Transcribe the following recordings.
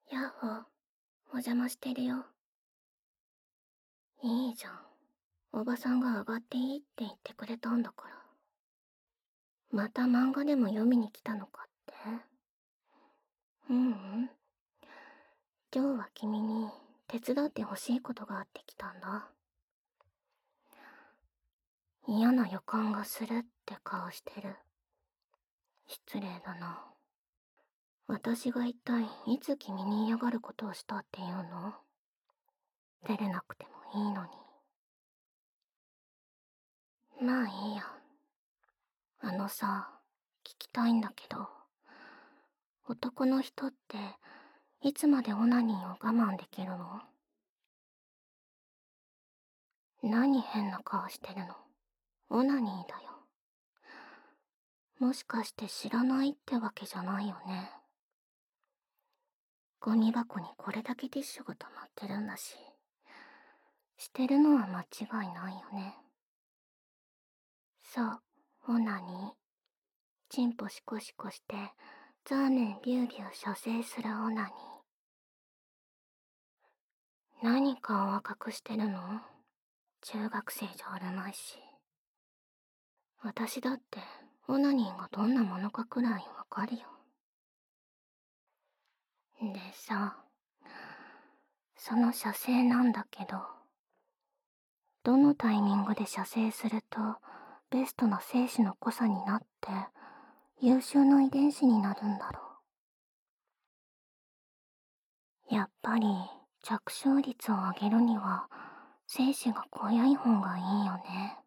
ヤッホー、お邪魔してるよ。いいじゃん。おばさんが上がっていいって言ってくれたんだから。また漫画でも読みに来たのかって。ううん。今日は君に手伝ってほしいことがあって来たんだ。嫌な予感がするって顔してる。失礼だな。私が一体いつ君に嫌がることをしたっていうの？出れなくてもいいのに。まあいいや。あのさ、聞きたいんだけど、男の人っていつまでオナニーを我慢できるの？何変な顔してるの？オナニーだよ。もしかして知らないってわけじゃないよね。ゴミ箱にこれだけティッシュが溜まってるんだし、してるのは間違いないよね。そう、オナニー。チンポシコシコして、ザーメンビュービュー射精するオナニー。何顔赤くしてるの？中学生じゃあるまいし。私だってオナニーがどんなものかくらいわかるよ。でさ、その射精なんだけど、どのタイミングで射精するとベストな精子の濃さになって優秀な遺伝子になるんだろう。やっぱり着床率を上げるには精子が濃い方がいいよね。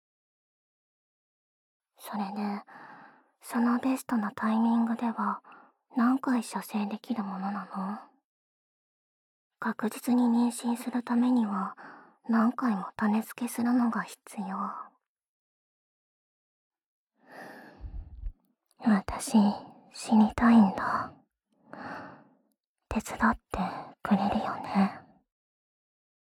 それで、そのベストなタイミングでは何回射精できるものなの？確実に妊娠するためには何回も種付けするのが必要。私、死にたいんだ。手伝って。